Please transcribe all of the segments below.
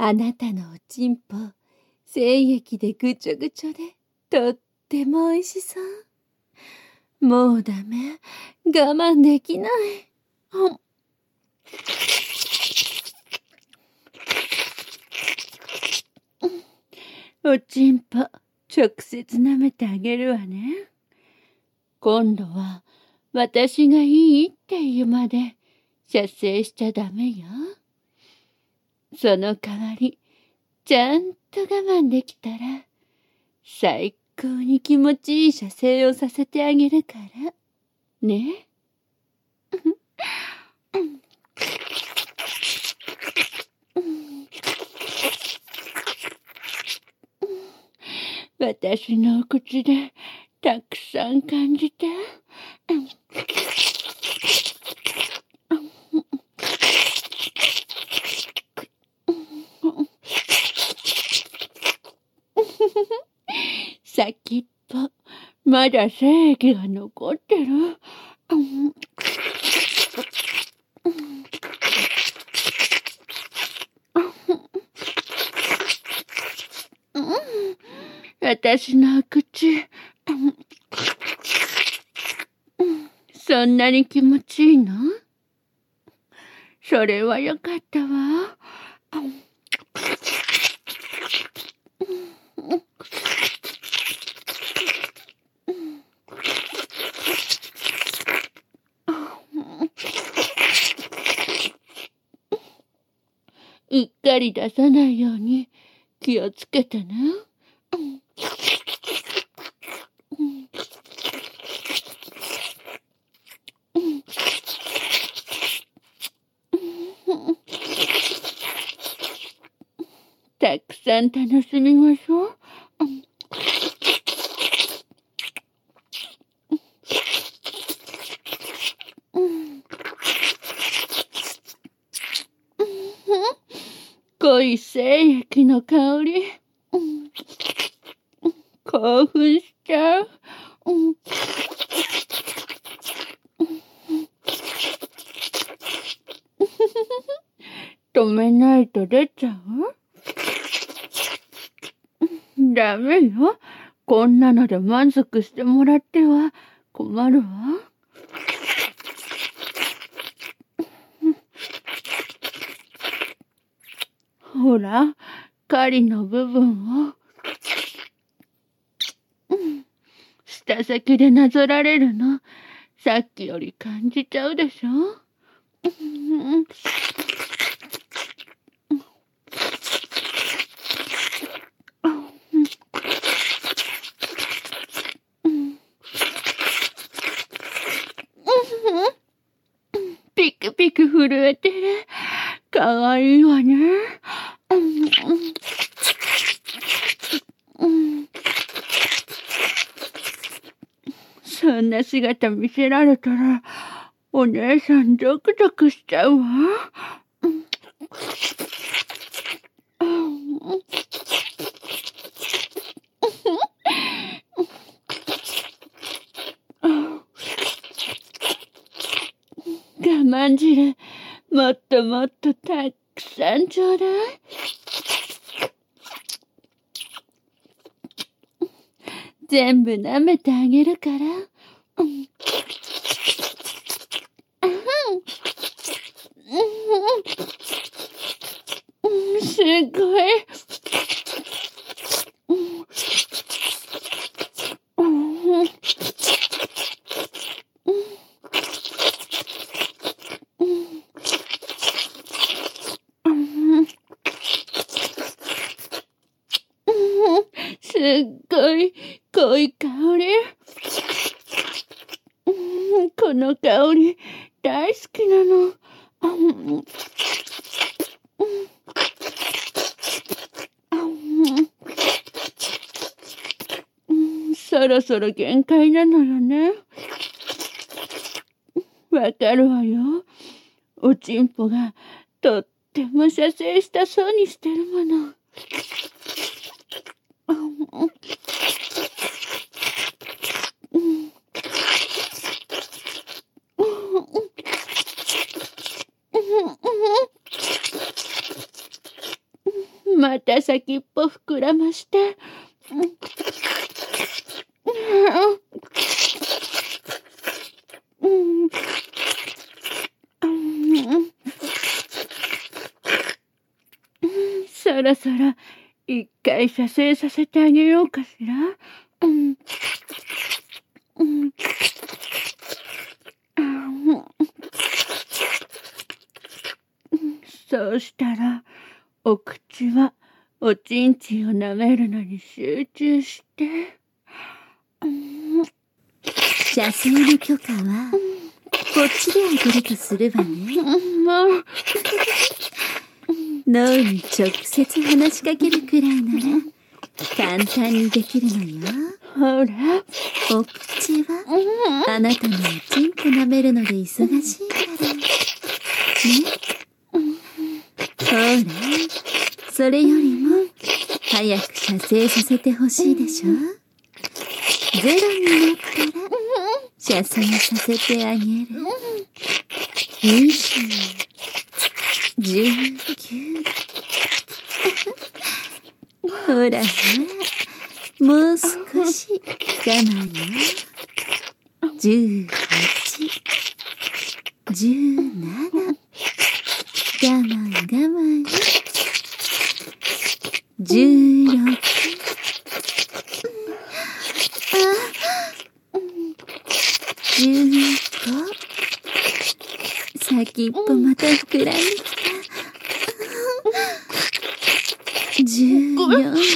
あなたのおちんぽ、精液でぐちょぐちょで、とってもおいしそう。もうダメ。我慢できない。おちんぽ、直接舐めてあげるわね。今度は、私がいいって言うまで、射精しちゃダメよ。その代わり、ちゃんと我慢できたら、最高に気持ちいい射精をさせてあげるから。ね。私のお口でたくさん感じて。先っぽ、まだ精液が残ってる。私の口、そんなに気持ちいいの？それはよかったわ。うっかり出さないように気をつけてね。たくさん楽しみましょう。濃い精液の香り。興奮しちゃう。止めないと出ちゃう？ダメよ。こんなので満足してもらっては困るわ。ほら、狩りの部分を、舌先でなぞられるの、さっきより感じちゃうでしょ？ピクピク震えてる。かわいいわね。そんな姿見せられたら、お姉さんゾクゾクしちゃうわ。我慢汁、もっともっとたくさんちょうだい。全部舐めてあげるから。すごい。すっごい濃い香り。この香り大好きなの。そろそろ限界なのよね。わかるわよ。おちんぽがとっても射精したそうにしてるもの。 また先っぽ膨らまして。そろそろ一回射精させてあげようかしら。そうしたらお口はおちんちんを舐めるのに集中して。 射精の許可はこっちであげるとするわね。 もう脳に直接話しかけるくらいなら簡単にできるのよ。 ほら、 お口はあなたのおちんこ舐めるので忙しいからね。ほら、それよりも早く射精させてほしいでしょ。ゼロになったら射精させてあげる。20、19。ほらほら、もう少し我慢よ。18、17。我慢我慢よ。16。15。先っぽまた膨らんできた。14。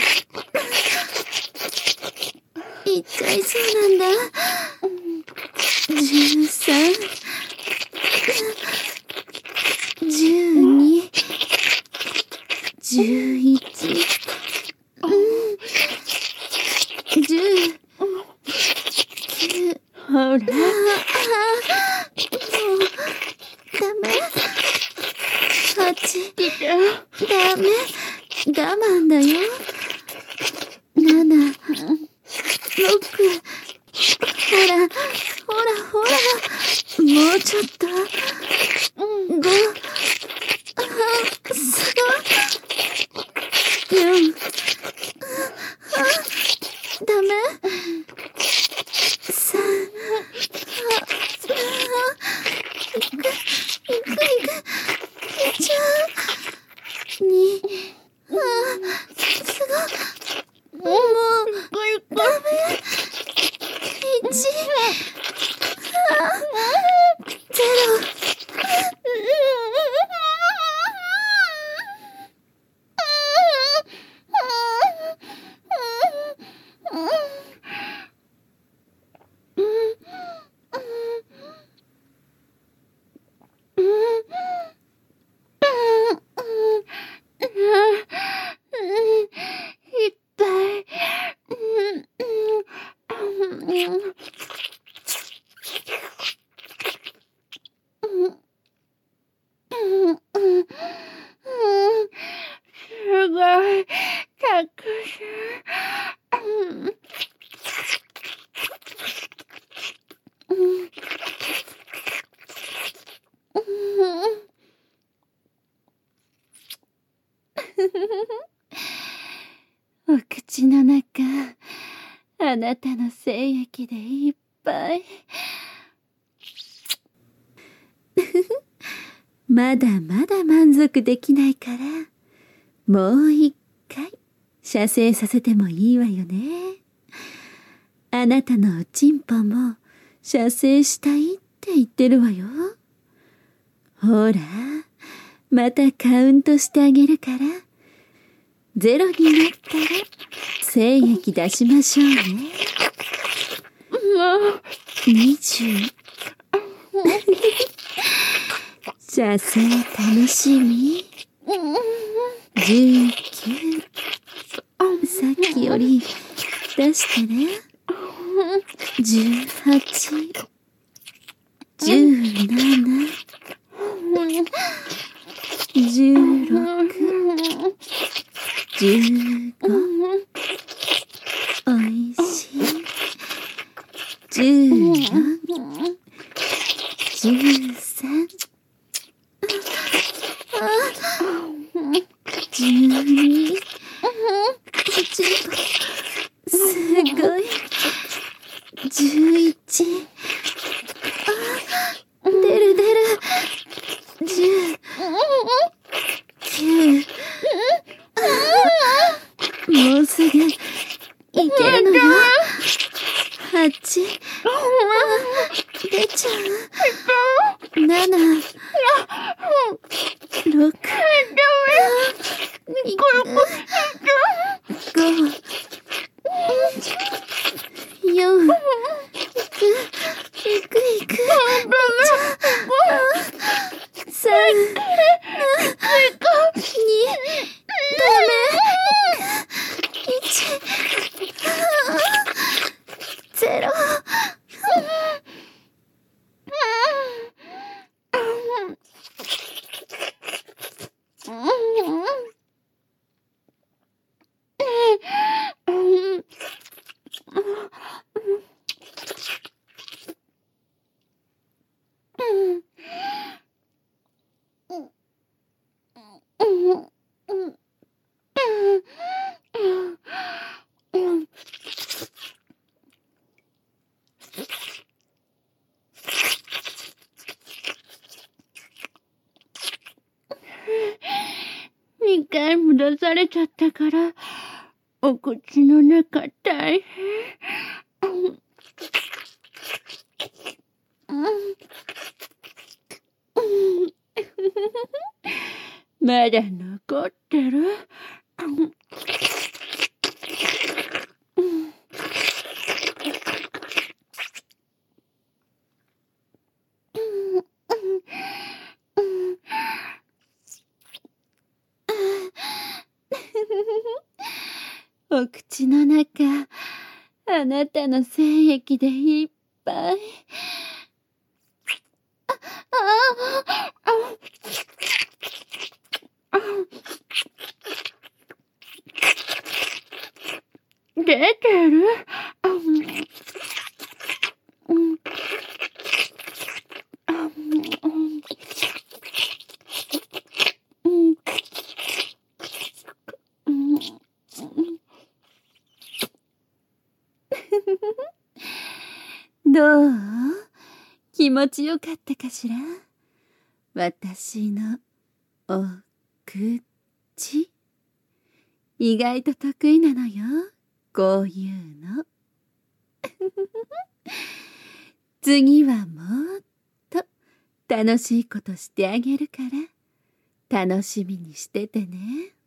いっちゃいそうなんだ。13。12。11。10。9。 ほら。 もう、ダメ。8。ダメ。我慢だよ。7。6。ほら、ほらほら。もうちょっと。5。すごい。4。ダメ。3。いく。ちゃう。2。すごい。もう、ダメ。1。0。 いっぱい。すごい。たくさん。 お口の中、あなたの精液でいっぱい。まだまだ満足できないから、もう一回射精させてもいいわよね。あなたのおちんぽも射精したいって言ってるわよ。ほら、またカウントしてあげるから、ゼロになったら精液出しましょうね。20。射精楽しみ。19。さっきより出してね。18。17。16。15。おいしい。14。13。12。 ゼロ。 2回も出されちゃったから、お口の中大変。まだ残ってる。お口の中、あなたの精液でいっぱい。出てる？どう？気持ちよかったかしら？私のお口。意外と得意なのよ、こういうの。次はもっと楽しいことしてあげるから、楽しみにしててね。